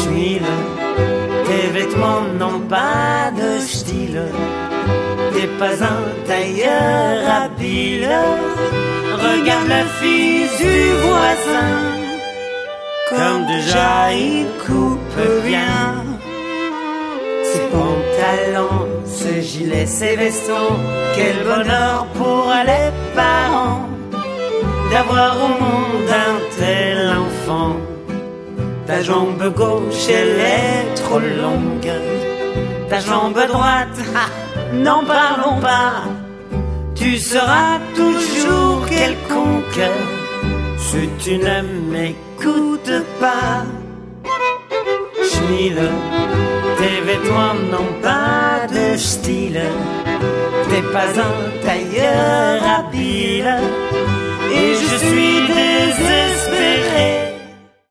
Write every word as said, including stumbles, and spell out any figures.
schmile, tes vêtements n'ont pas de style, t'es pas un tailleur habile. Regarde la fille du voisin, comme déjà il coupe bien. Ses pantalons, ses gilets, ses vestons, quel bonheur pour les parents d'avoir au monde un tel enfant. Ta jambe gauche, elle est trop longue, ta jambe droite, ah, n'en parlons pas. Tu seras toujours quelconque si tu ne m'écoutes pas. Schmile, tes vêtements n'ont pas de style, t'es pas un tailleur habile. Et je suis désespéré